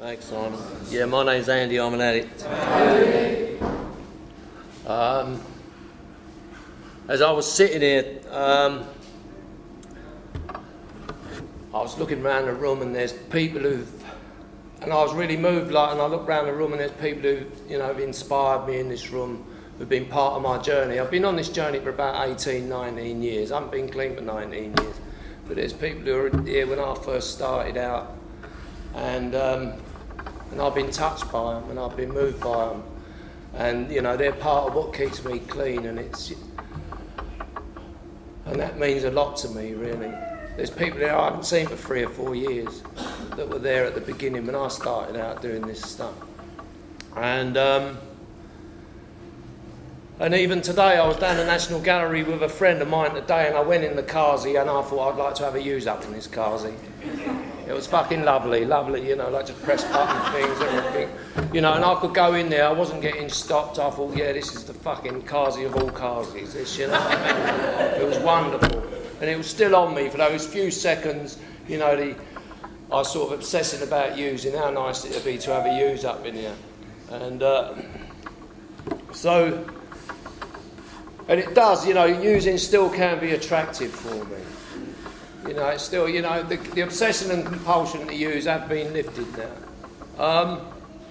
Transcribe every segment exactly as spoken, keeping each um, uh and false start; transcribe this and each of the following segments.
Thanks, Simon. Yeah, my name's Andy. I'm an addict. Um, as I was sitting here, um, I was looking around the room, and there's people who've, and I was really moved. Like, and I looked around the room, and there's people who, you know, have inspired me in this room, who've been part of my journey. I've been on this journey for about eighteen, nineteen years. I haven't been clean for nineteen years, but there's people who were here when I first started out, and um, and I've been touched by them, and I've been moved by them, and you know, they're part of what keeps me clean, and it's and that means a lot to me, really. There's people there I haven't seen for three or four years that were there at the beginning when I started out doing this stuff, and. Um, And even today, I was down the National Gallery with a friend of mine today, and I went in the Kazi, and I thought I'd like to have a use up in this Kazi. It was fucking lovely, lovely, you know, like just press button things, everything. You know, and I could go in there, I wasn't getting stopped. I thought, yeah, this is the fucking Kazi of all Kazis, this, you know. It was wonderful. And it was still on me for those few seconds, you know, the, I was sort of obsessing about using, how nice it would be to have a use up in here. And uh, so... And it does, you know, using still can be attractive for me. You know, it's still, you know, the, the obsession and compulsion to use have been lifted now. Um,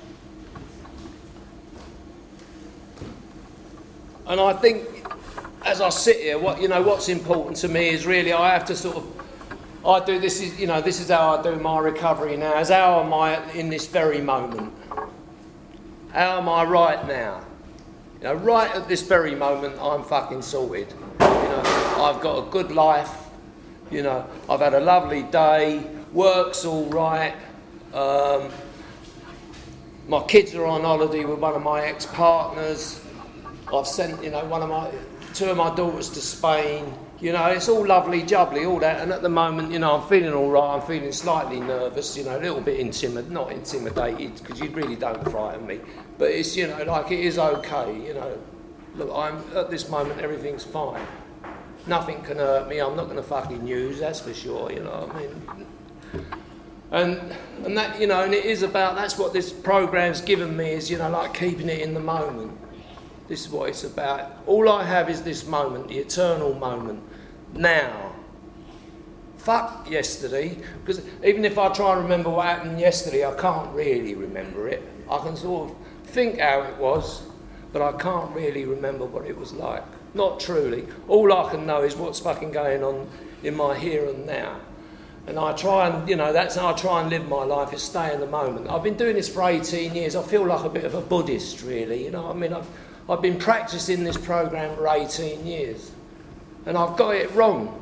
and I think, as I sit here, what you know, what's important to me is really I have to sort of, I do this is, you know, this is how I do my recovery now. Is how am I in this very moment? How am I right now? You know, right at this very moment, I'm fucking sorted. You know, I've got a good life. You know, I've had a lovely day. Work's all right. Um, my kids are on holiday with one of my ex-partners. I've sent, you know, one of my, two of my daughters to Spain. You know, it's all lovely jubbly, all that. And at the moment, you know, I'm feeling all right. I'm feeling slightly nervous, you know, a little bit intimidated, not intimidated, because you really don't frighten me. But it's, you know, like it is okay, you know. Look, I'm at this moment, everything's fine. Nothing can hurt me. I'm not going to fucking use, that's for sure, you know what I mean? And, and that, you know, and it is about, that's what this program's given me is, you know, like keeping it in the moment. This is what it's about. All I have is this moment, the eternal moment, now. Fuck yesterday, because even if I try and remember what happened yesterday, I can't really remember it. I can sort of think how it was, but I can't really remember what it was like. Not truly. All I can know is what's fucking going on in my here and now. And I try and, you know, that's how I try and live my life, is stay in the moment. I've been doing this for eighteen years. I feel like a bit of a Buddhist, really. You know what I mean? I've, I've been practising this program for eighteen years. And I've got it wrong.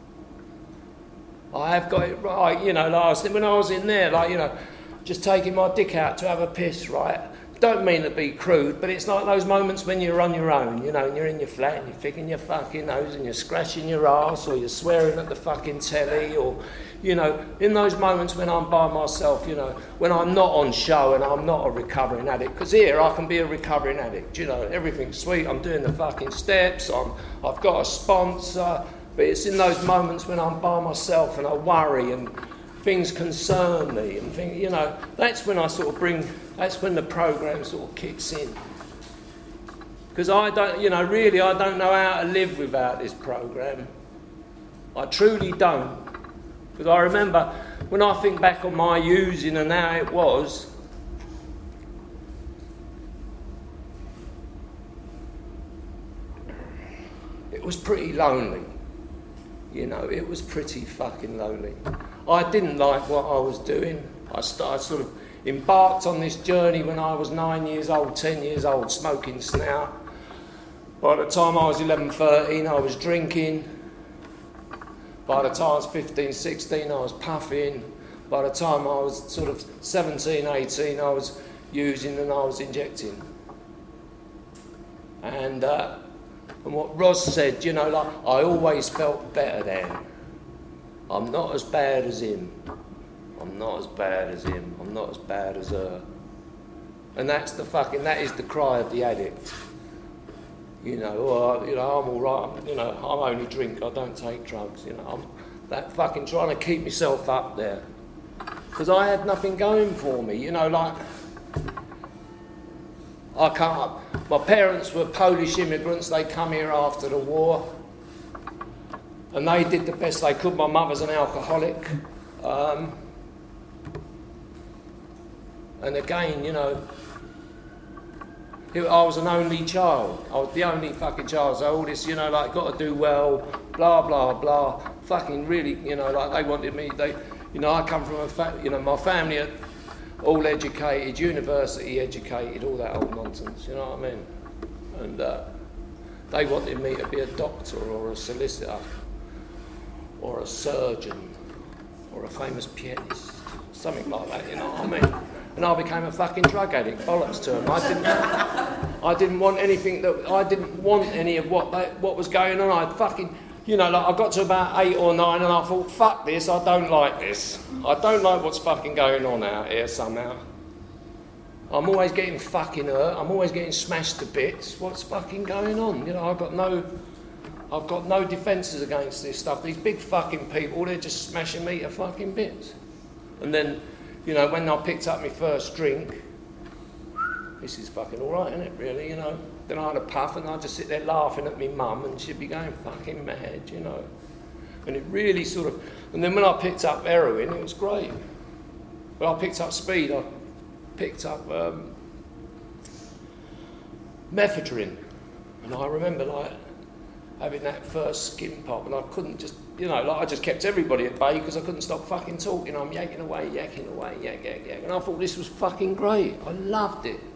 I have got it right, you know, last when I was in there, like, you know, just taking my dick out to have a piss, right? Don't mean to be crude, but it's like those moments when you're on your own, you know, and you're in your flat and you're picking your fucking nose and you're scratching your arse, or you're swearing at the fucking telly, or, you know, in those moments when I'm by myself, you know, when I'm not on show and I'm not a recovering addict, because here I can be a recovering addict, you know, everything's sweet, I'm doing the fucking steps, I'm, I've got a sponsor, but it's in those moments when I'm by myself and I worry and things concern me and things, you know, that's when I sort of bring, that's when the program sort of kicks in. Because I don't, you know, really I don't know how to live without this program. I truly don't. Because I remember when I think back on my using and how it was, it was pretty lonely. You know, it was pretty fucking lonely. I didn't like what I was doing. I started sort of embarked on this journey when I was nine years old, ten years old, smoking snout. By the time I was eleven, thirteen, I was drinking. By the time I was fifteen, sixteen, I was puffing. By the time I was sort of seventeen, eighteen, I was using and I was injecting. And uh, and what Roz said, you know, like, I always felt better then. I'm not as bad as him. I'm not as bad as him. I'm not as bad as her. And that's the fucking, that is the cry of the addict. You know, or, you know, I'm all right. You know, I only drink. I don't take drugs. You know, I'm that fucking trying to keep myself up there. because I had nothing going for me, you know, like, I can't, my parents were Polish immigrants, they come here after the war, and they did the best they could. My mother's an alcoholic, um, and again, you know, I was an only child. I was the only fucking child. So all this, you know, like, got to do well, blah, blah, blah. Fucking really, you know, like, they wanted me, they, you know, I come from a, fa- you know, my family are all educated, university educated, all that old nonsense, you know what I mean? And uh, they wanted me to be a doctor or a solicitor or a surgeon or a famous pianist, something like that, you know what I mean? And I became a fucking drug addict, bollocks to them. I didn't, I didn't want anything that, I didn't want any of what they, what was going on. I fucking, you know, like, I got to about eight or nine and I thought, fuck this, I don't like this. I don't like what's fucking going on out here somehow. I'm always getting fucking hurt, I'm always getting smashed to bits. What's fucking going on? You know, I've got no, I've got no defences against this stuff. These big fucking people, they're just smashing me to fucking bits. And then, you know, when I picked up my first drink, this is fucking all right, isn't it, really, you know? Then I had a puff and I'd just sit there laughing at my mum and she'd be going fucking mad, you know? And it really sort of... And then when I picked up heroin, it was great. When I picked up speed, I picked up um, mephedrine. And I remember, like, having that first skin pop and I couldn't just... You know, like, I just kept everybody at bay because I couldn't stop fucking talking. I'm yakking away, yakking away, yak, yak, yak. And I thought this was fucking great. I loved it.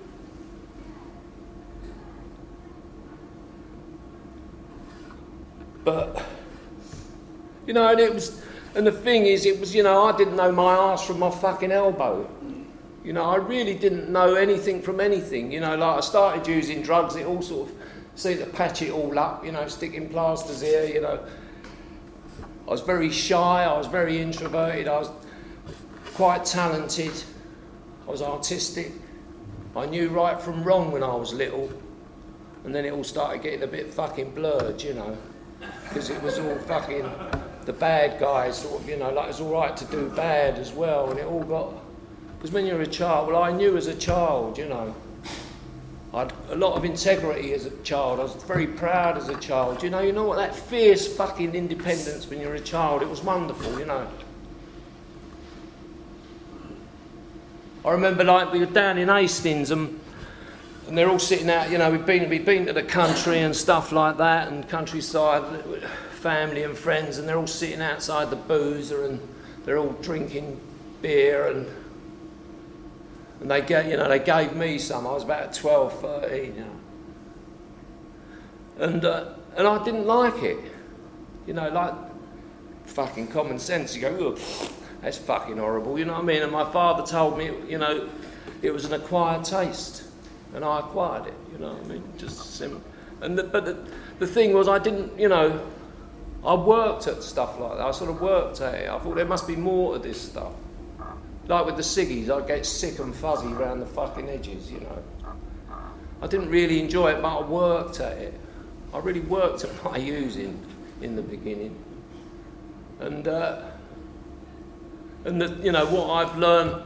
But, you know, and it was, and the thing is, it was, you know, I didn't know my arse from my fucking elbow. You know, I really didn't know anything from anything. You know, like, I started using drugs, it all sort of seemed to patch it all up, you know, sticking plasters here, you know. I was very shy, I was very introverted, I was quite talented, I was artistic. I knew right from wrong when I was little, and then it all started getting a bit fucking blurred, you know, because it was all fucking the bad guys, sort of, you know, like, it was all right to do bad as well, and it all got... Because when you're a child, well, I knew as a child, you know, I had a lot of integrity as a child. I was very proud as a child. You know, you know what, that fierce fucking independence when you're a child, it was wonderful, you know. I remember, like, we were down in Hastings and, and they're all sitting out, you know, we've been, we've been to the country and stuff like that, and countryside, family and friends, and they're all sitting outside the boozer and they're all drinking beer and... And they get, you know, they gave me some. I was about twelve, thirteen, you know. And uh, and I didn't like it. You know, like fucking common sense. You go, ugh, that's fucking horrible. You know what I mean? And my father told me, you know, it was an acquired taste, and I acquired it. You know what I mean? Just simple. And the, but the, the thing was, I didn't, you know, I worked at stuff like that. I sort of worked at it. I thought there must be more to this stuff. Like with the ciggies, I'd get sick and fuzzy around the fucking edges, you know. I didn't really enjoy it, but I worked at it. I really worked at my using in the beginning. And, uh, and the, you know, what I've learned,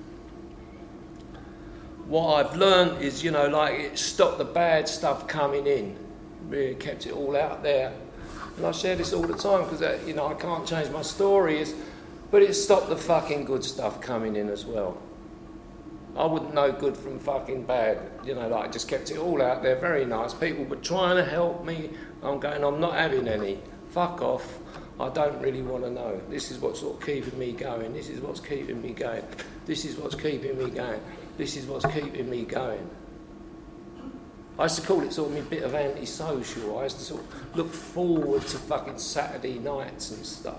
what I've learned is, you know, like, it stopped the bad stuff coming in. Really kept it all out there. And I share this all the time because, uh, you know, I can't change my story. Is, But it stopped the fucking good stuff coming in as well. I wouldn't know good from fucking bad. You know, like, I just kept it all out there. Very nice people, but trying to help me. I'm going, I'm not having any. Fuck off. I don't really want to know. This is what's sort of keeping me going. This is what's keeping me going. This is what's keeping me going. This is what's keeping me going. I used to call it sort of my bit of antisocial. I used to sort of look forward to fucking Saturday nights and stuff.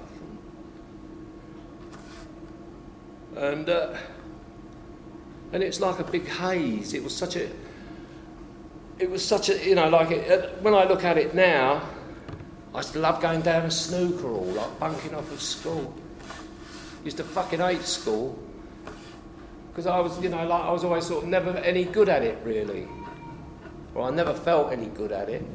And uh, and it's like a big haze. It was such a, it was such a, you know, like it, when I look at it now, I used to love going down to snooker hall, like bunking off of school. Used to fucking hate school because I was, you know, like I was always sort of never any good at it really. Well, I never felt any good at it.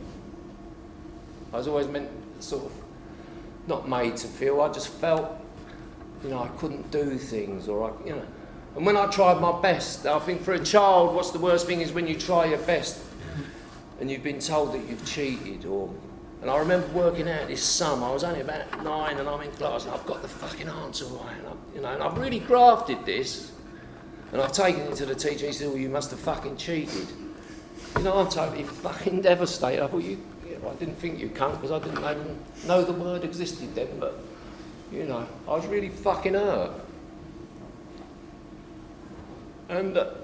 I was always meant sort of not made to feel. I just felt. you know, I couldn't do things, or I, you know. And when I tried my best, I think for a child, what's the worst thing is when you try your best and you've been told that you've cheated, or... And I remember working out this sum. I was only about nine and I'm in class and I've got the fucking answer right. And, I, you know, and I've really grafted this. And I've taken it to the teacher. He said, well, you must have fucking cheated. You know, I'm totally fucking devastated. I thought, you, you know, I didn't think you cunt because I didn't even know the word existed then. But, you know, I was really fucking hurt. And... Uh,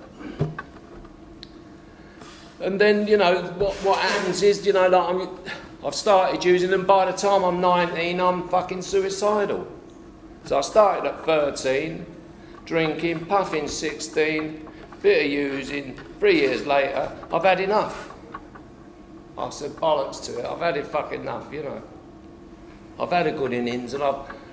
and then, you know, what, what happens is, you know, like I'm... I've started using them. By the time I'm nineteen, I'm fucking suicidal. So I started at thirteen, drinking, puffing sixteen, bit of using. Three years later, I've had enough. I said bollocks to it. I've had it fucking enough, you know. I've had a good innings, and I've,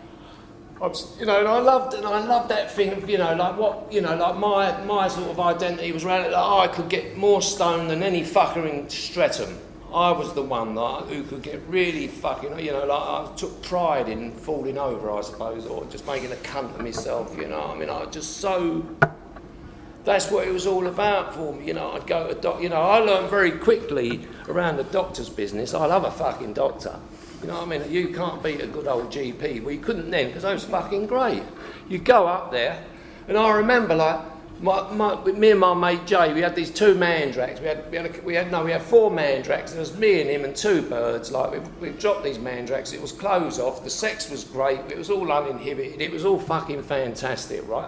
I've you know, and I loved, and I loved that thing of, you know, like what, you know, like my my sort of identity was around it. Like, oh, I could get more stoned than any fucker in Streatham. I was the one that, who could get really fucking, you know, like I took pride in falling over, I suppose, or just making a cunt of myself, you know. I mean, I just so, that's what it was all about for me, you know. I'd go to doc, you know, I learned very quickly around the doctor's business. I love a fucking doctor. You know what I mean? You can't beat a good old G P. Well, you couldn't then, because I was fucking great. You go up there, and I remember, like, My, my, me and my mate Jay, we had these two mandraks. We had, we had, a, we had no, we had four mandraks. There was me and him and two birds. Like we, we dropped these mandraks. It was clothes off. The sex was great. It was all uninhibited. It was all fucking fantastic, right?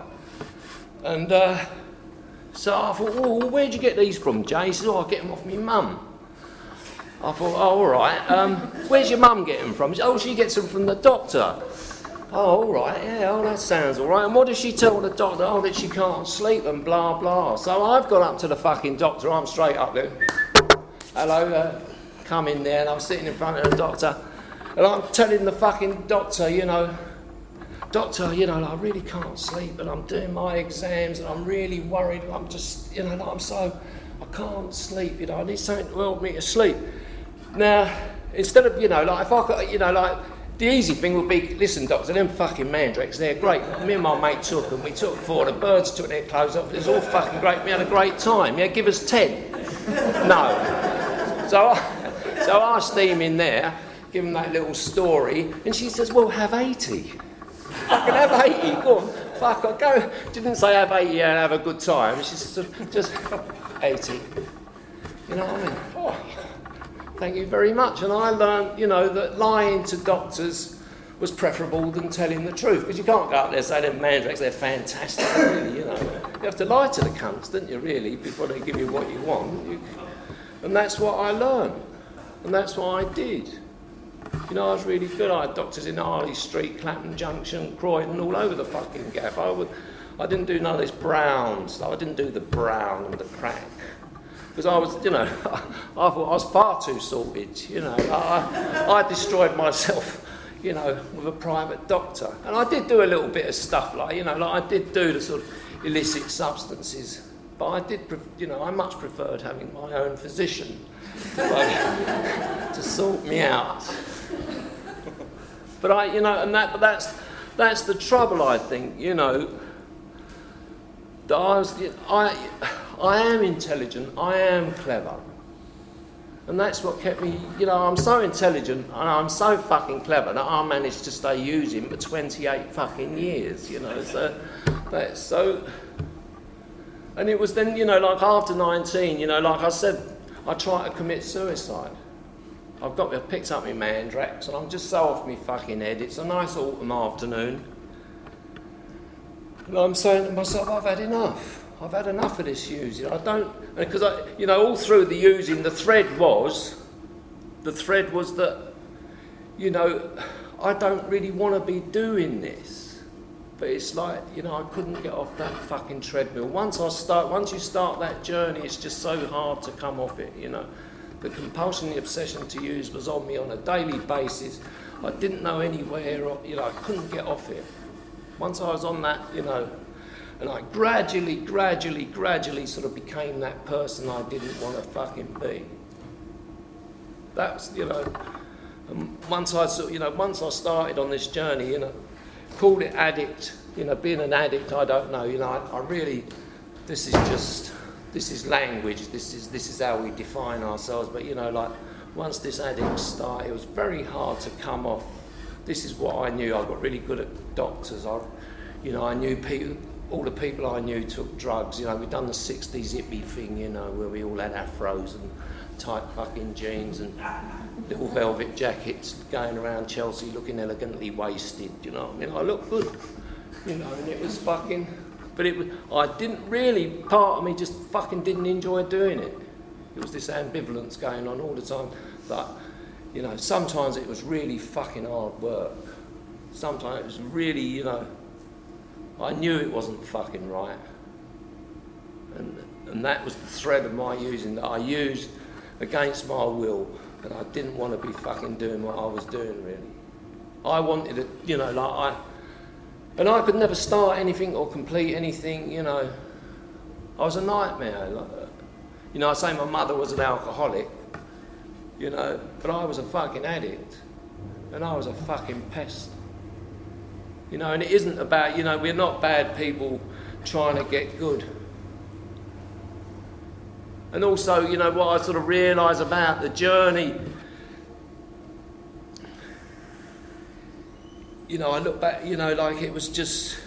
And uh, so I thought, well, where'd you get these from, Jay? He said, oh, I get them off my mum. I thought, oh, all right. Um, where's your mum get them from? He said, oh, she gets them from the doctor. Oh, all right, yeah, oh, that sounds all right. And what does she tell the doctor? Oh, that she can't sleep and blah, blah. So I've gone up to the fucking doctor. I'm straight up there. Hello, uh, come in there. And I'm sitting in front of the doctor. And I'm telling the fucking doctor, you know, doctor, you know, I really can't sleep. And I'm doing my exams. And I'm really worried. I'm just, you know, like, I'm so, I can't sleep. You know, I need something to help me to sleep. Now, instead of, you know, like, if I could, you know, like, the easy thing would be, listen, doctor, them fucking mandrakes, they're great. Me and my mate took them. We took four. The birds took their clothes off. It was all fucking great. We had a great time. Yeah, give us ten. No. So I, so I steam in there, give them that little story, and she says, well, have eighty. I can have eighty. Go on. Fuck, I'll go. She didn't say have eighty and have a good time. She said, just eighty. You know what I mean? Oh. Thank you very much. And I learned, you know, that lying to doctors was preferable than telling the truth. Because you can't go up there and say, them mandrakes, they're fantastic, really, you know. You have to lie to the cunts, don't you, really, before they give you what you want. You, and that's what I learned. And that's what I did. You know, I was really good. I had doctors in Harley Street, Clapham Junction, Croydon, all over the fucking gap. I, would, I didn't do none of this brown stuff. I didn't do the brown and the crack. Because I was, you know, I thought I was far too sorted, you know. I, I destroyed myself, you know, with a private doctor. And I did do a little bit of stuff like, you know, like I did do the sort of illicit substances. But I did, you know, I much preferred having my own physician like, to sort me out. But I, you know, and that, but that's, that's the trouble, I think, you know. That I was, I... I am intelligent, I am clever. And that's what kept me, you know, I'm so intelligent and I'm so fucking clever that I managed to stay using for twenty-eight fucking years, you know. So, that's so... And it was then, you know, like after nineteen, you know, like I said, I tried to commit suicide. I've got, I picked up my mandraks and I'm just so off my fucking head. It's a nice autumn afternoon. And I'm saying to myself, I've had enough. I've had enough of this using. I don't, because I, you know, all through the using, the thread was, the thread was that, you know, I don't really want to be doing this. But it's like, you know, I couldn't get off that fucking treadmill. Once I start, once you start that journey, it's just so hard to come off it, you know. The compulsion, the obsession to use was on me on a daily basis. I didn't know anywhere, or, you know, I couldn't get off it. Once I was on that, you know, and I gradually, gradually, gradually sort of became that person I didn't want to fucking be. That's, you know, and once I sort, you know, once I started on this journey, you know, call it addict, you know, being an addict, I don't know, you know, I, I really, this is just, this is language, this is this is how we define ourselves, but you know, like, once this addict started, it was very hard to come off. This is what I knew. I got really good at doctors. I, you know, I knew people, all the people I knew took drugs. You know, we'd done the sixties hippie thing, you know, where we all had afros and tight fucking jeans and little velvet jackets, going around Chelsea looking elegantly wasted. You know what I mean? I looked good, you know, and it was fucking. But it was. I didn't really. Part of me just fucking didn't enjoy doing it. It was this ambivalence going on all the time. But, you know, sometimes it was really fucking hard work. Sometimes it was really, you know, I knew it wasn't fucking right. And and that was the thread of my using, that I used against my will, that I didn't want to be fucking doing what I was doing, really. I wanted it, you know, like I... And I could never start anything or complete anything, you know. I was a nightmare. Like, you know, I say my mother was an alcoholic, you know, but I was a fucking addict, and I was a fucking pest. You know, and it isn't about, you know, we're not bad people trying to get good. And also, you know, what I sort of realise about the journey, you know, I look back, you know, like it was just,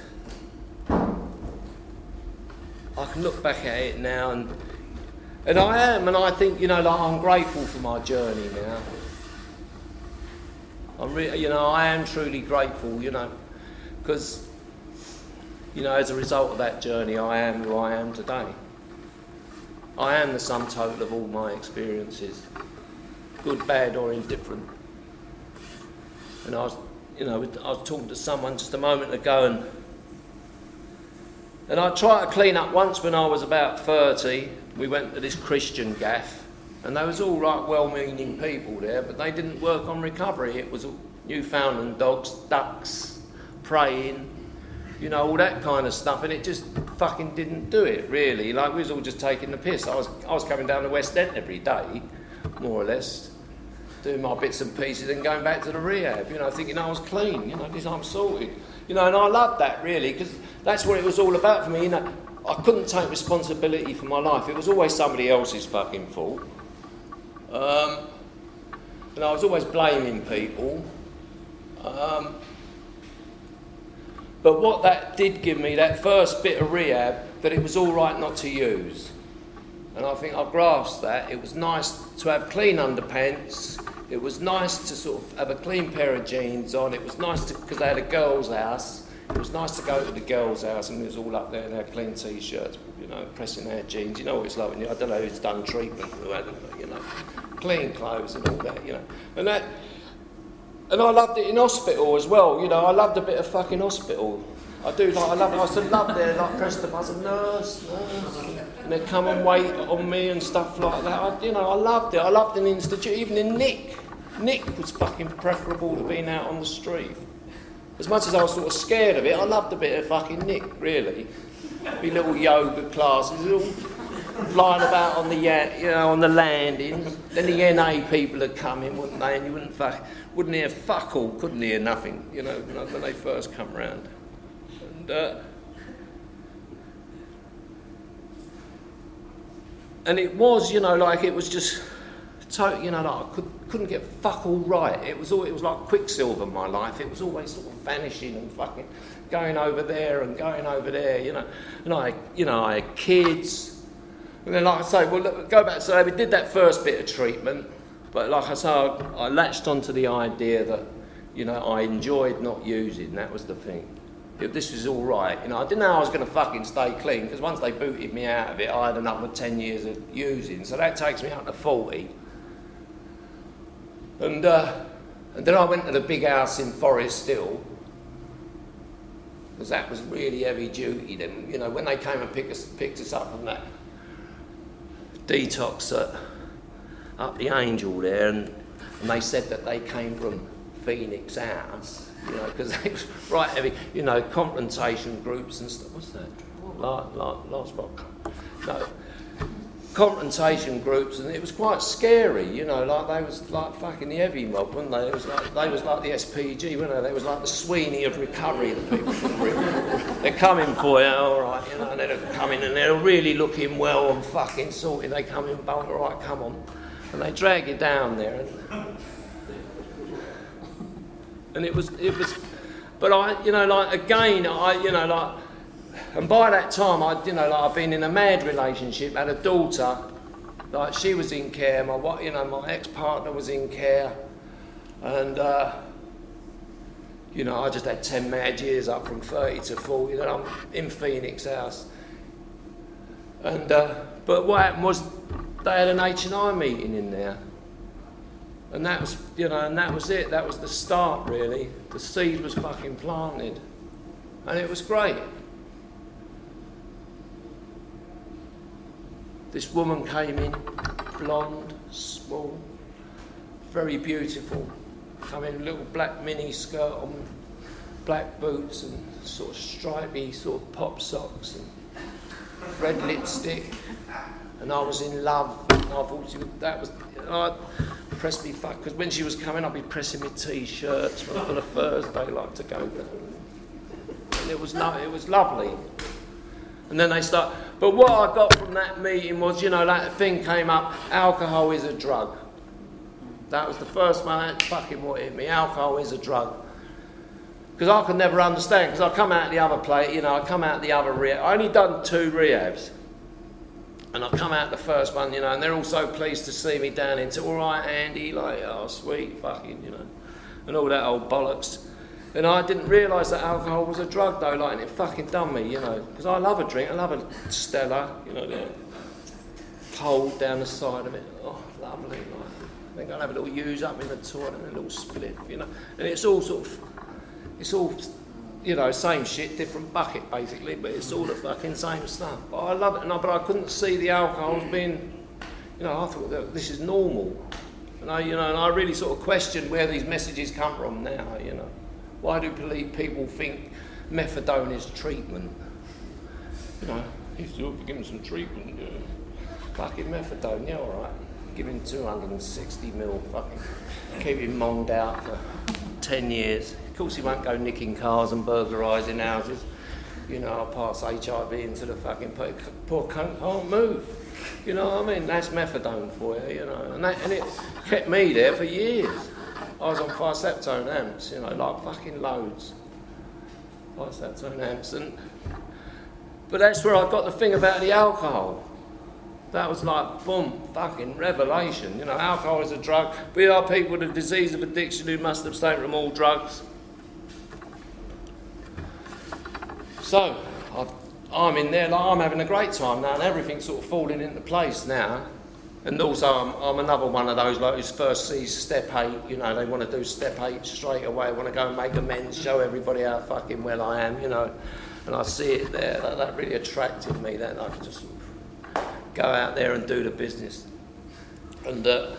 I can look back at it now and And I am, and I think, you know, like I'm grateful for my journey now. I'm re- you know, I am truly grateful, you know, because, you know, as a result of that journey, I am who I am today. I am the sum total of all my experiences, good, bad, or indifferent. And I was, you know, I was talking to someone just a moment ago, and and I tried to clean up once when I was about thirty. We went to this Christian gaff, and they was all right, well-meaning people there, but they didn't work on recovery. It was Newfoundland dogs, ducks, praying, you know, all that kind of stuff, and it just fucking didn't do it, really. Like, we was all just taking the piss. I was I was coming down the West End every day, more or less, doing my bits and pieces and going back to the rehab, you know, thinking I was clean, you know, this I'm sorted. You know, and I loved that, really, because that's what it was all about for me, you know. I couldn't take responsibility for my life. It was always somebody else's fucking fault. Um, and I was always blaming people. Um, but what that did give me, that first bit of rehab, that it was all right not to use. And I think I grasped that. It was nice to have clean underpants. It was nice to sort of have a clean pair of jeans on. It was nice to, because they had a girl's house. It was nice to go to the girls' house and it was all up there in their clean t-shirts, you know, pressing their jeans. You know what it's like when you, I don't know who's done treatment, who hasn't, you know, clean clothes and all that, you know. And that, and I loved it in hospital as well, you know. I loved a bit of fucking hospital. I do, like, I love, I used to love there, like, press the buzzer, nurse, nurse, and they'd come and wait on me and stuff like that. I, you know, I loved it. I loved an institute, even in Nick. Nick was fucking preferable to being out on the street. As much as I was sort of scared of it, I loved a bit of fucking Nick, really. Me little yoga classes, all flying about on the, you know, on the landings. Then the N A people would come in, wouldn't they? And you wouldn't fuck, wouldn't hear fuck all, couldn't hear nothing, you know, when they first come round. And uh, and it was, you know, like it was just. So, you know, like I could, couldn't get fuck all right. It was all, it was like quicksilver in my life. It was always sort of vanishing and fucking going over there and going over there, you know. And I, you know, I had kids. And then, like I say, well, look, go back. So we did that first bit of treatment. But like I say, I, I latched onto the idea that, you know, I enjoyed not using. That was the thing. If this was all right, you know, I didn't know I was going to fucking stay clean because once they booted me out of it, I had another ten years of using. So that takes me up to forty. And, uh, and then I went to the big house in Forest Hill, because that was really heavy duty. Then, you know, when they came and picked us, picked us up from that detox at, up the Angel there, and, and they said that they came from Phoenix House, you know, because they was right heavy, you know, confrontation groups and stuff. What's that? Last, last, last rock. No. confrontation groups, and it was quite scary, you know, like they was like fucking the heavy mob, weren't they? It was like, they was like the S P G, weren't they? They was like the Sweeney of recovery, the people from Britain. They're coming for you, all right, you know, and they're coming and they're really looking well and fucking sorted. They come in, all right, come on. And they drag you down there. And, and it was, it was, but I, you know, like, again, I, you know, like, and by that time, I, you know, like I've been in a mad relationship, had a daughter, like she was in care, my, you know, my ex-partner was in care, and, uh, you know, I just had ten mad years up from thirty to forty, and I'm in Phoenix House. And, uh, but what happened was, they had an H and I meeting in there, and that was, you know, and that was it, that was the start, really. The seed was fucking planted, and it was great. This woman came in, blonde, small, very beautiful, come in little black mini skirt on, black boots and sort of stripy sort of pop socks and red lipstick, and I was in love. And I thought she would, that was, I pressed me fuck, because when she was coming I'd be pressing my t-shirts for the Thursday like to go down. And it was, lo- it was lovely. And then they start, but what I got from that meeting was, you know, that thing came up, alcohol is a drug. That was the first one that fucking what hit me, alcohol is a drug. Because I could never understand, because I come out the other place, you know, I come out the other rehab. I only done two rehabs. And I come out the first one, you know, and they're all so pleased to see me down into, all right, Andy, like, oh, sweet, fucking, you know, and all that old bollocks. And I didn't realise that alcohol was a drug, though, like, and it fucking done me, you know, because I love a drink, I love a Stella, you know, the cold down the side of it, oh, lovely, like, I think I'll have a little use up in the toilet and a little split, you know, and it's all sort of, it's all, you know, same shit, different bucket, basically, but it's all the fucking same stuff. But I love it, and I, but I couldn't see the alcohol as being, you know, I thought that this is normal, and I, you know, and I really sort of questioned where these messages come from now, you know. Why do people think methadone is treatment? You know, he's still giving some treatment. You know. Fucking methadone, yeah, all right. Give him two hundred sixty mil, fucking keep him monged out for ten years. Of course, he won't go nicking cars and burglarising houses. You know, I'll pass H I V into the fucking poor, poor cunt can't move. You know what I mean? That's methadone for you, you know. And, that, and it kept me there for years. I was on five-septone amps, you know, like fucking loads. Five-septone amps, and but that's where I got the thing about the alcohol. That was like, boom, fucking revelation. You know, alcohol is a drug. We are people with a disease of addiction who must abstain from all drugs. So, I've, I'm in there, like, I'm having a great time now, and everything's sort of falling into place now. And also, I'm, I'm another one of those like who's first sees step eight. You know, they want to do step eight straight away. Want to go and make amends, show everybody how fucking well I am. You know, and I see it there. That, that really attracted me. That I could just go out there and do the business. And uh,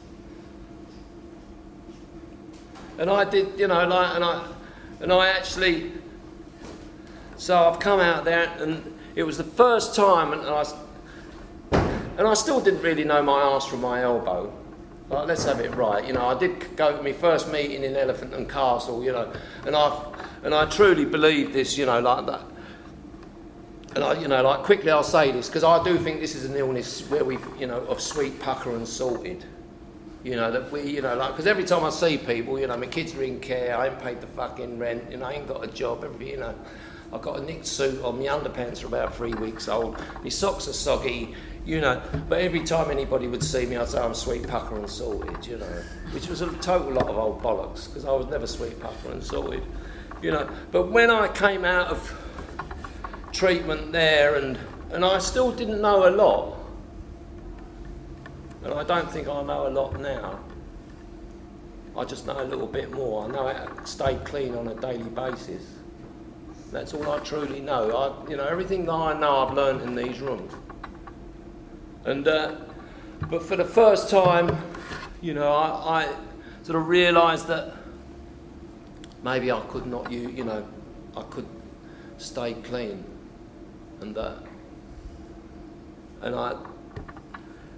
and I did, you know, like, and I and I actually. So I've come out there, and it was the first time, and I. And I still didn't really know my arse from my elbow. Like, let's have it right. You know, I did go to my first meeting in Elephant and Castle, you know, and I and I truly believe this, you know, like that. And I, you know, like quickly I'll say this, because I do think this is an illness where we, you know, of sweet, pucker and salted. You know, that we, you know, like, because every time I see people, you know, my kids are in care, I ain't paid the fucking rent, you know, I ain't got a job, everything, you know. I've got a nicked suit on, my underpants are about three weeks old, my socks are soggy, you know, but every time anybody would see me, I'd say I'm sweet, pucker and salted, you know, which was a total lot of old bollocks, because I was never sweet, pucker and salted, you know. But when I came out of treatment there, and, and I still didn't know a lot, and I don't think I know a lot now. I just know a little bit more. I know how to stay clean on a daily basis. That's all I truly know. I, you know, everything that I know I've learned in these rooms. And uh, but for the first time, you know, I, I sort of realised that maybe I could not, you, you know, I could stay clean, and uh, and I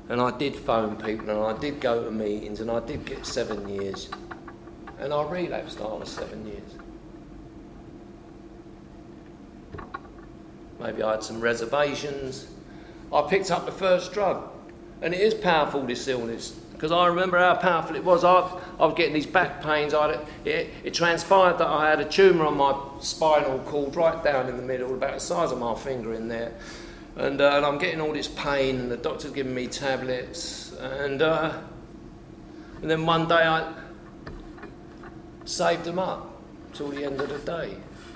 And I did phone people and I did go to meetings and I did get seven years. And I relapsed after seven years. Maybe I had some reservations. I picked up the first drug. And it is powerful, this illness. Because I remember how powerful it was. I, I was getting these back pains. I had, it, it transpired that I had a tumour on my spinal cord right down in the middle, about the size of my finger in there. And, uh, and I'm getting all this pain, and the doctor's giving me tablets. And, uh, and then one day I saved them up till the end of the day.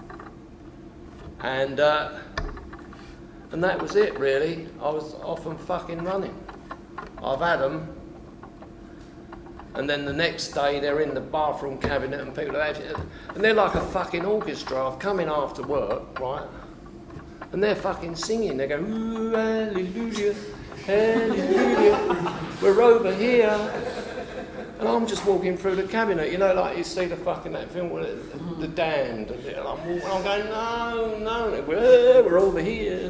And, uh, and that was it, really. I was off and fucking running. I've had them. And then the next day they're in the bathroom cabinet and people are actually, and they're like a fucking orchestra. I've come in after work, right? And they're fucking singing. They go, ooh, hallelujah, hallelujah, we're over here. And I'm just walking through the cabinet, you know, like you see the fucking that film with the, the damned. And I'm, walking, I'm going, no, no, and we're, we're over here.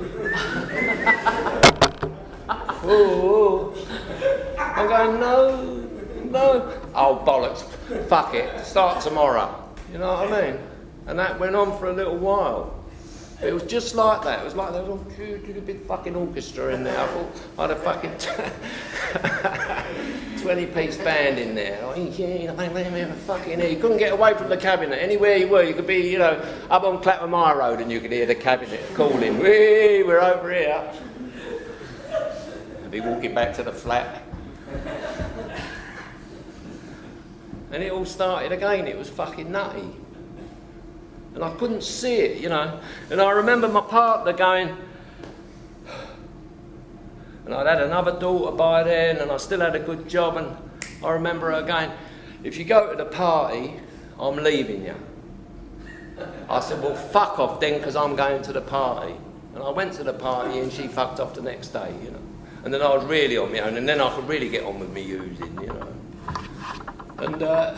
Oh, I'm going, no. No. Oh, bollocks. Fuck it. Start tomorrow. You know what I mean? And that went on for a little while. It was just like that. It was like there was a big fucking orchestra in there. I thought I had a fucking twenty-piece band in there. Fucking here. You couldn't get away from the cabinet. Anywhere you were, you could be, you know, up on Clapham High Road and you could hear the cabinet calling, "Wee, we're over here." I'd be walking back to the flat. And it all started again. It was fucking nutty. And I couldn't see it, you know. And I remember my partner going, and I'd had another daughter by then, and I still had a good job, and I remember her going, if you go to the party, I'm leaving you. I said, well, fuck off then, because I'm going to the party. And I went to the party, and she fucked off the next day, you know. And then I was really on my own, and then I could really get on with me using, you know. And uh,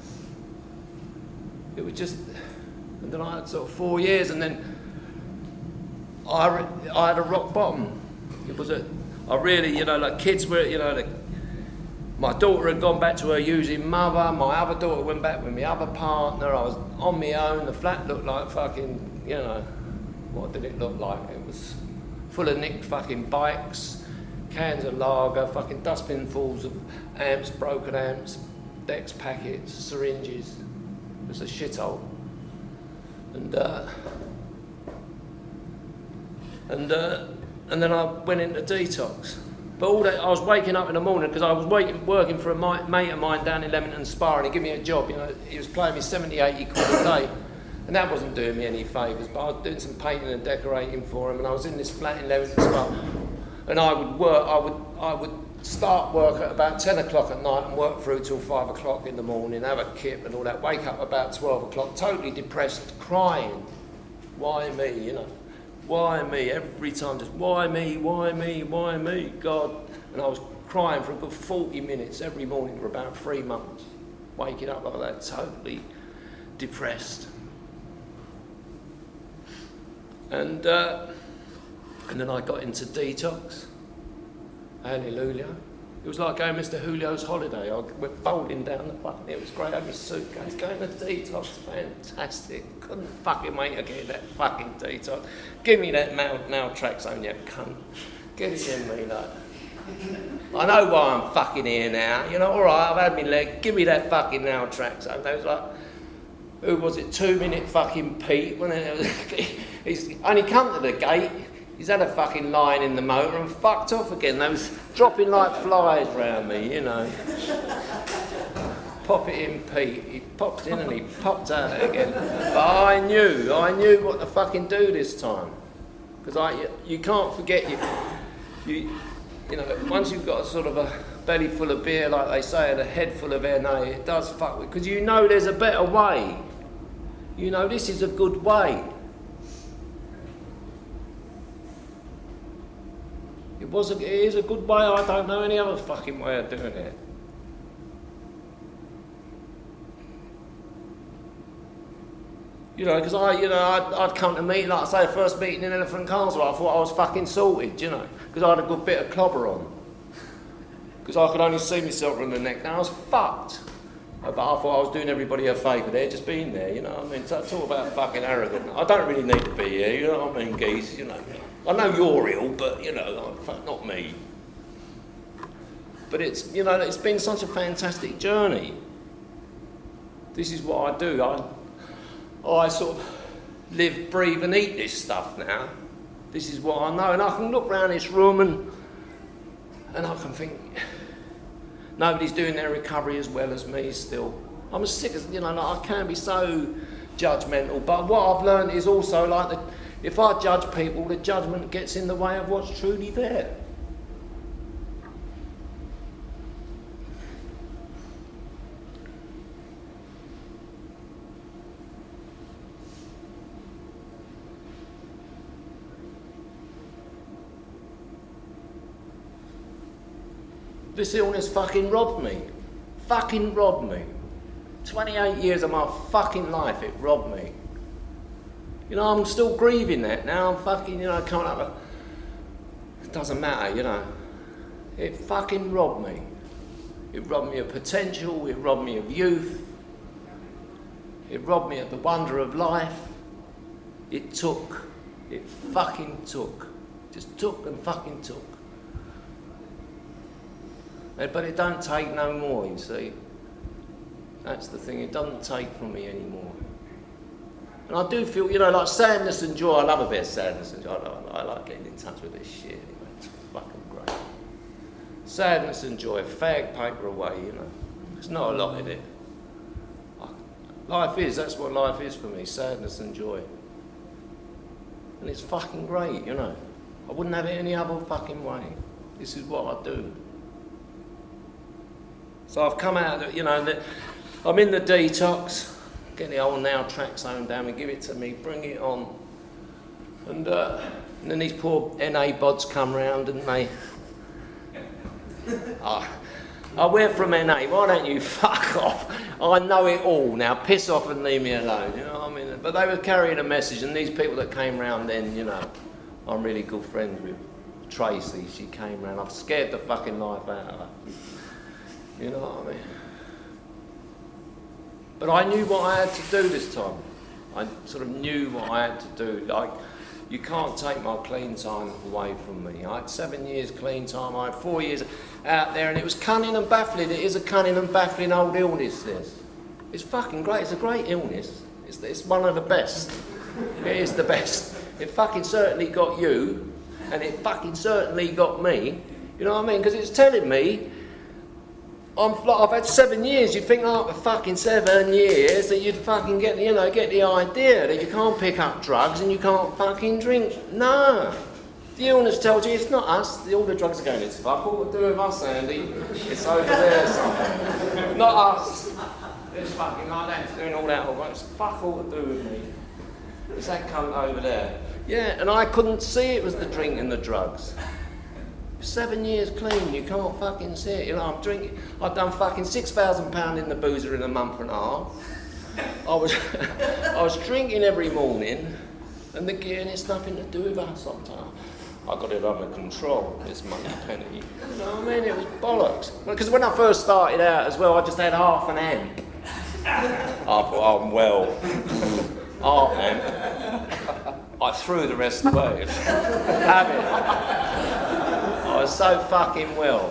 it was just, and then I had sort of four years, and then I, re- I had a rock bottom. It was a, I really, you know, like kids were, you know, like, my daughter had gone back to her using mother, my other daughter went back with my other partner, I was on my own, the flat looked like fucking, you know, what did it look like? It was full of nicked fucking bikes, cans of lager, fucking dustbinfuls of amps, broken amps, Dex packets, syringes. It was a shithole. And uh, and uh, and then I went into detox. But all that, I was waking up in the morning because I was waiting, working for a mate of mine down in Leamington Spa, and he gave me a job. You know, he was paying me seventy, eighty quid a day, and that wasn't doing me any favours. But I was doing some painting and decorating for him, and I was in this flat in Leamington Spa, and I would work. I would I would. start work at about ten o'clock at night and work through till five o'clock in the morning, have a kip and all that, wake up about twelve o'clock, totally depressed, crying. Why me, you know? Why me? Every time just, why me, why me, why me, God? And I was crying for a good forty minutes every morning for about three months, waking up like that, totally depressed. And, uh, and then I got into detox. Hallelujah. It was like going Mister Julio's holiday. I went bowling down the fucking, it was great. I had my suitcase, going to detox, fantastic. Couldn't fucking wait to get that fucking detox. Give me that now, now Naltraxone, you cunt. Get it in me, like. I know why I'm fucking here now. You know, all right, I've had my leg. Give me that fucking Naltraxone. They was like, who was it? Two minute fucking Pete. When it was, he's only come to the gate. He's had a fucking line in the motor and fucked off again. They was dropping like flies round me, you know. Pop it in, Pete. He popped in and he popped out again. But I knew, I knew what to fucking do this time. Because I, you, you can't forget, you, you, you know, once you've got a sort of a belly full of beer, like they say, and a head full of N A, it does fuck with, because you know there's a better way. You know, this is a good way. It was a, it is a good way. I don't know any other fucking way of doing it. You know, because I, you know, I'd, I'd come to meet, like I say, the first meeting in Elephant Castle, I thought I was fucking sorted, you know, because I had a good bit of clobber on. because I could only see myself from the neck down. I was fucked. But I thought I was doing everybody a favour there, just being there, you know what I mean? So it's all about fucking arrogant. I don't really need to be here, you know what I mean, geese, you know. I know you're ill, but, you know, not me. But it's, you know, it's been such a fantastic journey. This is what I do. I, I sort of live, breathe and eat this stuff now. This is what I know. And I can look around this room and, and I can think... Nobody's doing their recovery as well as me still. I'm as sick as, you know, like I can be so judgmental, but what I've learned is also like that if I judge people, the judgment gets in the way of what's truly there. This illness fucking robbed me. Fucking robbed me. twenty-eight years of my fucking life, it robbed me. You know, I'm still grieving that now. I'm fucking, you know, coming up with... It doesn't matter, you know. It fucking robbed me. It robbed me of potential. It robbed me of youth. It robbed me of the wonder of life. It took. It fucking took. Just took and fucking took. But it don't take no more, you see. That's the thing, it doesn't take from me anymore. And I do feel, you know, like sadness and joy, I love a bit of sadness and joy. I like, I like getting in touch with this shit, anyway. It's fucking great. Sadness and joy, fag paper away, you know. There's not a lot in it. Life is, that's what life is for me, sadness and joy. And it's fucking great, you know. I wouldn't have it any other fucking way. This is what I do. So I've come out, you know, I'm in the detox, get the old now Traxone down and give it to me, bring it on. And, uh, and then these poor N A bods come round and they... oh, I went from N A, why don't you fuck off? I know it all now, piss off and leave me alone, you know what I mean? But they were carrying a message, and these people that came round then, you know, I'm really good friends with Tracy, she came round, I've scared the fucking life out of her. You know what I mean? But I knew what I had to do this time. I sort of knew what I had to do. Like, you can't take my clean time away from me. I had seven years clean time, I had four years out there, and it was cunning and baffling. It is a cunning and baffling old illness, this. It's fucking great. It's a great illness. It's, it's one of the best. It is the best. It fucking certainly got you, and it fucking certainly got me. You know what I mean? Because it's telling me, I'm, I've had seven years, you'd think after fucking seven years that you'd fucking get, you know, get the idea that you can't pick up drugs and you can't fucking drink. No. The illness tells you it's not us, all the drugs are going, it's fuck all to do with us, Andy. It's over there somewhere. Not us. It's fucking like that, it's doing all that, all right. It's fuck all to do with me. It's that cunt over there. Yeah, and I couldn't see it was the drink and the drugs. Seven years clean, you can't fucking see it. You know, I'm drinking, I've done fucking six thousand pounds in the boozer in a month and a half. I was, I was drinking every morning, and again, it's nothing to do with us sometimes. I got it under control, this money penny. You know what I mean? It was bollocks. Because when I first started out as well, I just had half an amp. I thought, oh, I'm well. Half amp. I threw the rest away. Have it. I was so fucking well.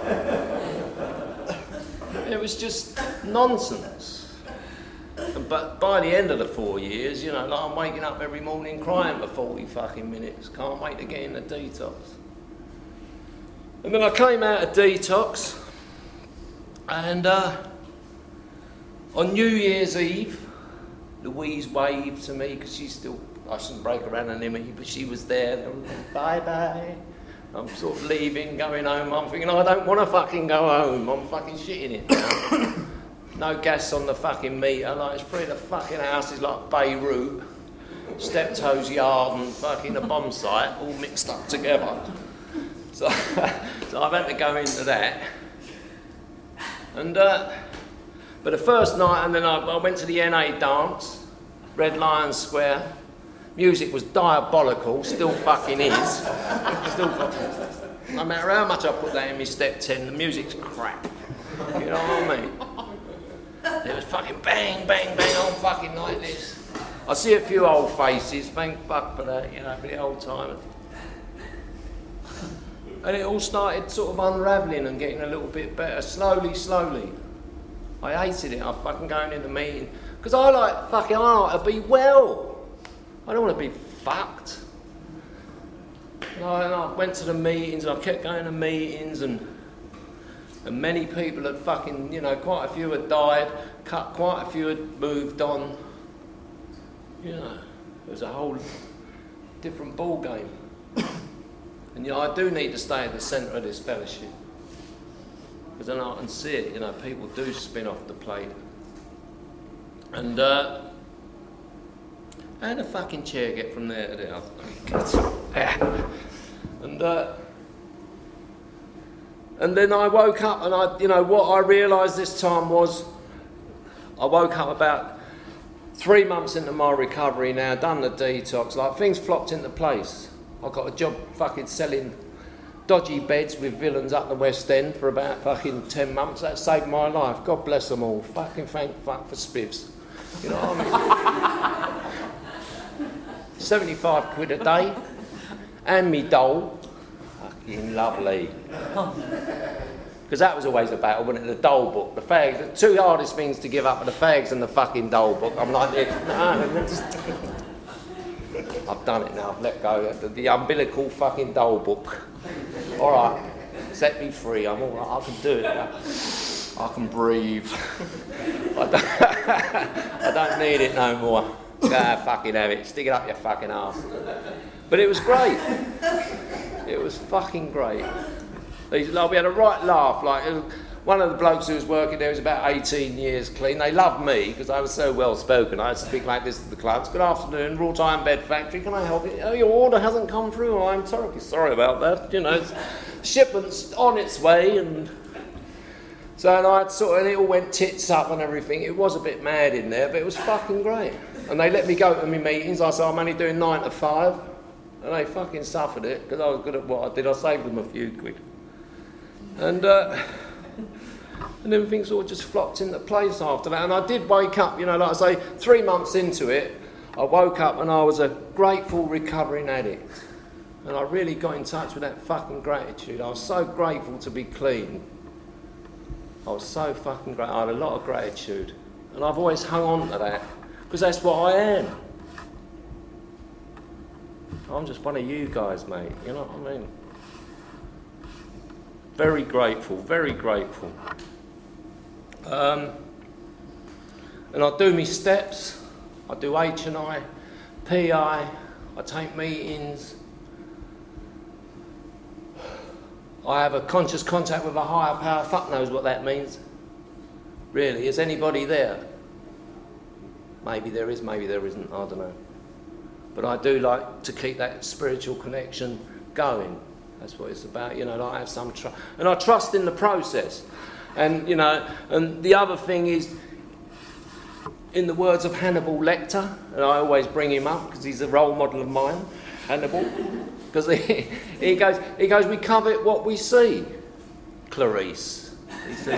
It was just nonsense. But by the end of the four years, you know, like I'm waking up every morning crying for forty fucking minutes. Can't wait to get in the detox. And then I came out of detox, and uh, on New Year's Eve, Louise waved to me because she's still, I shouldn't break her anonymity, but she was there. Bye bye. I'm sort of leaving, going home. I'm thinking, oh, I don't want to fucking go home. I'm fucking shitting it now. No gas on the fucking meter. Like, it's three of the fucking houses like Beirut, Steptoe's yard and fucking a bomb site, all mixed up together. So, so I've had to go into that. And, uh, but the first night, and then I, I went to the N A dance, Red Lion Square. Music was diabolical, still fucking is. Still fucking. No matter how much I put that in my step ten, the music's crap. You know what I mean? It was fucking bang, bang, bang all fucking like this. I see a few old faces, thank fuck for that, you know, for the old timers. And it all started sort of unravelling and getting a little bit better, slowly, slowly. I hated it, I fucking going in the meeting. Because I like fucking, I like to be well. I don't want to be fucked. And I, and I went to the meetings, and I kept going to meetings, and and many people had fucking, you know, quite a few had died, cut, quite a few had moved on. You know, it was a whole different ball game. And you know, I do need to stay at the centre of this fellowship. Because then I can see it, you know, people do spin off the plate. And, uh, how did the fucking chair get from there to there? And, uh, and then I woke up and I, you know, what I realised this time was, I woke up about three months into my recovery now, done the detox, like things flopped into place. I got a job fucking selling dodgy beds with villains up the West End for about fucking ten months. That saved my life. God bless them all. Fucking thank fuck for spivs. You know what I mean? seventy-five quid a day. And me dole. Fucking lovely. Because that was always a battle, wasn't it? The dole book, the fags. The two hardest things to give up are the fags and the fucking dole book. I'm like, no, just... I've done it now, I've let go. The, the umbilical fucking dole book. All right, set me free, I'm all right, I can do it now. I can breathe. I don't, I don't need it no more. Nah, fucking have it, stick it up your fucking arse. But it was great. It was fucking great. We had a right laugh. Like one of the blokes who was working there was about eighteen years clean. They loved me because I was so well spoken. I had to speak like this to the clients. Good afternoon, wrought iron bed factory. Can I help you? Oh, your order hasn't come through. Oh, I'm sorry. Sorry about that. You know, shipment's on its way, and so and I sort of, and it all went tits up and everything. It was a bit mad in there, but it was fucking great. And they let me go to my meetings. I said I'm only doing nine to five, and they fucking suffered it because I was good at what I did. I saved them a few quid. And uh, and everything sort of just flopped into place after that. And I did wake up, you know, like I say, three months into it, I woke up and I was a grateful recovering addict. And I really got in touch with that fucking gratitude. I was so grateful to be clean. I was so fucking grateful. I had a lot of gratitude. And I've always hung on to that, because that's what I am. I'm just one of you guys, mate, you know what I mean? Very grateful, very grateful. Um, and I do me steps, I do H and I, P I, I take meetings. I have a conscious contact with a higher power. Fuck knows what that means. Really, is anybody there? Maybe there is, maybe there isn't, I don't know. But I do like to keep that spiritual connection going. That's what it's about, you know, like I have some trust. And I trust in the process. And, you know, and the other thing is, in the words of Hannibal Lecter, and I always bring him up because he's a role model of mine, Hannibal, because he, he goes, he goes, we covet what we see, Clarice. He said,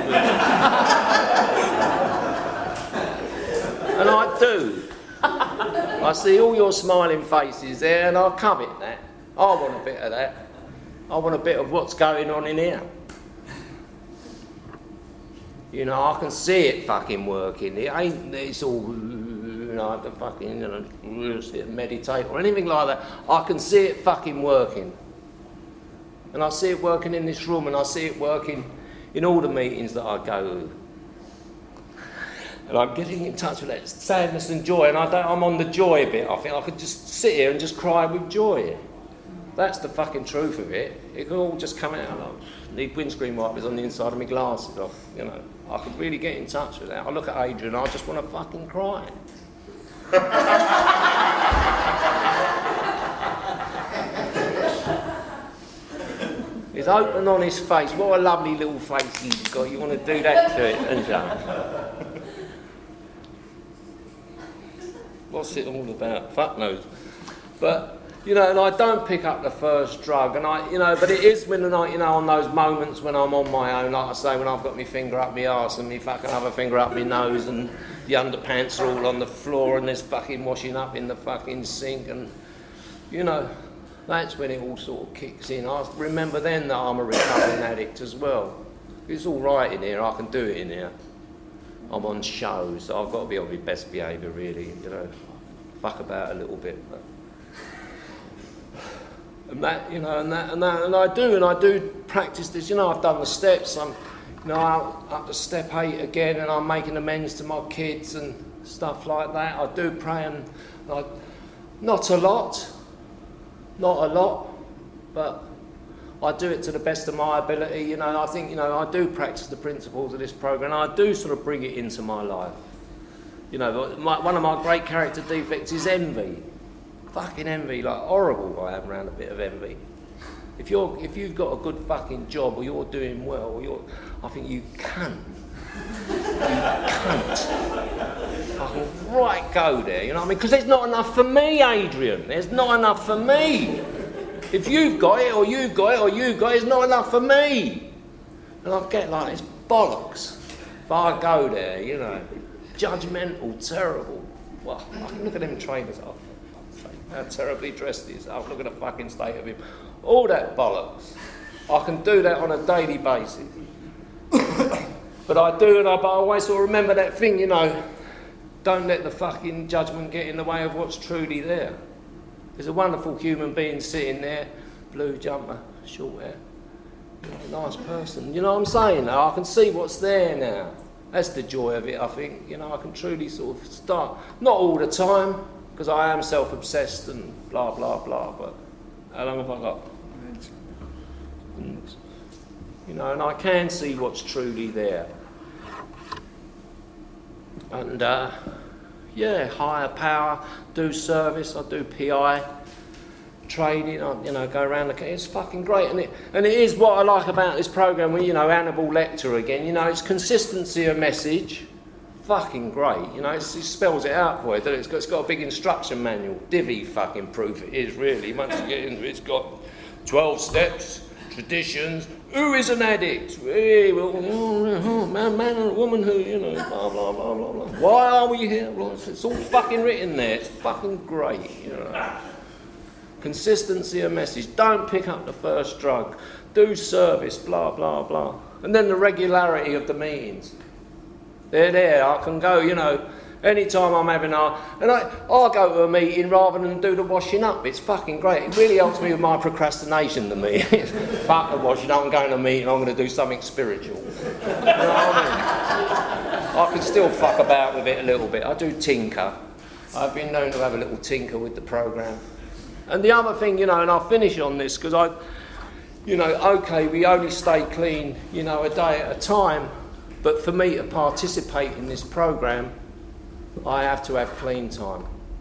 and I do. I see all your smiling faces there, and I covet that. I want a bit of that. I want a bit of what's going on in here. You know, I can see it fucking working. It ain't, it's all, you know, I have to fucking, you know, sit and meditate or anything like that. I can see it fucking working. And I see it working in this room, and I see it working in all the meetings that I go to. And I'm getting in touch with that sadness and joy, and I don't, I'm on the joy bit. I think I could just sit here and just cry with joy. That's the fucking truth of it. It can all just come out. I need windscreen wipers on the inside of my glasses. I, you know, I could really get in touch with that. I look at Adrian, I just want to fucking cry. His open, honest face. What a lovely little face he's got. You want to do that to it, don't you? What's it all about? Fuck knows. But you know, and I don't pick up the first drug, and I, you know, but it is when I, you know, on those moments when I'm on my own, like I say, when I've got my finger up my arse and my fucking other finger up my nose, and the underpants are all on the floor, and there's fucking washing up in the fucking sink, and, you know, that's when it all sort of kicks in. I remember then that I'm a recovering addict as well. It's all right in here, I can do it in here. I'm on shows, so I've got to be on my best behaviour, really, you know, fuck about a little bit. But. And that, you know, and that, and that, and I do, and I do practice this. You know, I've done the steps. I'm, you know, up, up to step eight again, and I'm making amends to my kids and stuff like that. I do pray, and I, not a lot, not a lot, but I do it to the best of my ability. You know, I think, you know, I do practice the principles of this program. I do sort of bring it into my life. You know, my, one of my great character defects is envy. Fucking envy, like horrible I am around a bit of envy. If you're, if you've got a good fucking job, or you're doing well, or you're, I think you cunt. You cunt. Fucking right go there, you know what I mean? Because there's not enough for me, Adrian. There's not enough for me. If you've got it, or you've got it, or you've got it, it's not enough for me. And I get like, it's bollocks. If I go there, you know, judgmental, terrible. Well, I can look at them trainers. Oh, how terribly dressed he is. Oh, look at the fucking state of him. All that bollocks. I can do that on a daily basis. But I do, and I, but I always sort of remember that thing, you know, don't let the fucking judgment get in the way of what's truly there. There's a wonderful human being sitting there, blue jumper, short hair, you know, nice person. You know what I'm saying now? I can see what's there now. That's the joy of it, I think. You know, I can truly sort of start, not all the time, because I am self-obsessed and blah, blah, blah, but how long have I got? And, you know, and I can see what's truly there. And, uh, yeah, higher power, do service, I do P I, training, I, you know, go around the... It's fucking great, and it, and it is what I like about this programme, where, you know, Hannibal Lecter again, you know, it's consistency of message. Fucking great, you know, it's, it spells it out for you. It's got, it's got a big instruction manual, divvy fucking proof it is, really. Once you get into it, it's got twelve steps, traditions, who is an addict? Hey, well, oh, man, man and woman who, you know, blah, blah, blah, blah, blah. Why are we here? Well, it's, it's all fucking written there, it's fucking great, you know. Consistency of message, don't pick up the first drug, do service, blah, blah, blah. And then the regularity of the meetings. They're there, I can go, you know, anytime I'm having a... And I, I'll go to a meeting rather than do the washing up. It's fucking great. It really helps me with my procrastination, the meeting. Fuck the washing up, I'm going to a meeting, I'm going to do something spiritual. You know what I mean? I can still fuck about with it a little bit. I do tinker. I've been known to have a little tinker with the programme. And the other thing, you know, and I'll finish on this, because I... You know, OK, we only stay clean, you know, a day at a time. But for me to participate in this programme, I have to have clean time.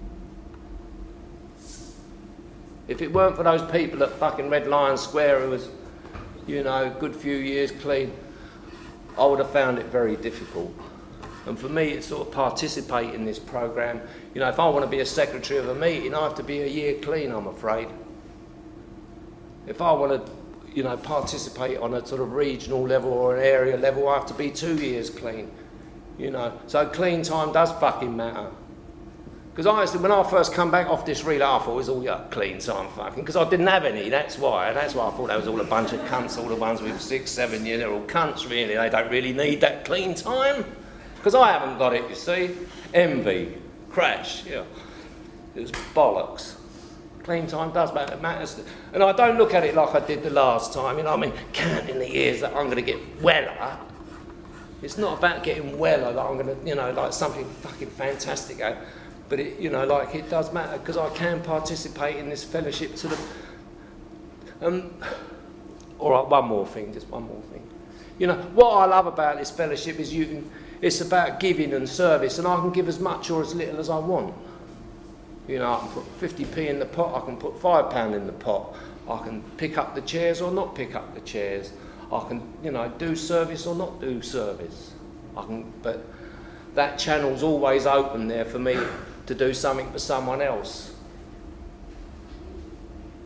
If it weren't for those people at fucking Red Lion Square who was, you know, a good few years clean, I would have found it very difficult. And for me, to sort of participate in this programme, you know, if I want to be a secretary of a meeting, I have to be a year clean, I'm afraid. If I want to, you know, participate on a sort of regional level or an area level, I have to be two years clean, you know. So clean time does fucking matter. Because honestly, when I first come back off this reel, I thought it was all yeah, clean time fucking, because I didn't have any, that's why. And that's why I thought that was all a bunch of cunts, all the ones with six, seven years, they're all cunts really, they don't really need that clean time. Because I haven't got it, you see. Envy, crash, yeah. It's bollocks. Clean time does matter, it matters. And I don't look at it like I did the last time, you know what I mean? Counting the years that I'm going to get weller. It's not about getting weller, that I'm going to, you know, like something fucking fantastic. But, it, you know, like it does matter because I can participate in this fellowship to the... Um, all right, one more thing, just one more thing. You know, what I love about this fellowship is you can, it's about giving and service, and I can give as much or as little as I want. You know, I can put fifty p in the pot, I can put five pounds in the pot, I can pick up the chairs or not pick up the chairs, I can, you know, do service or not do service. I can, but that channel's always open there for me to do something for someone else.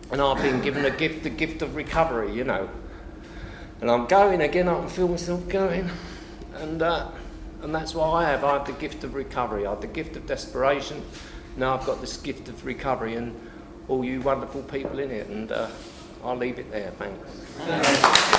and I've been given a gift, the gift of recovery, you know. And I'm going again, I can feel myself going, and uh, and that's what I have. I have the gift of recovery. I have the gift of desperation. Now I've got this gift of recovery, and all you wonderful people in it. And uh, I'll leave it there. Thanks.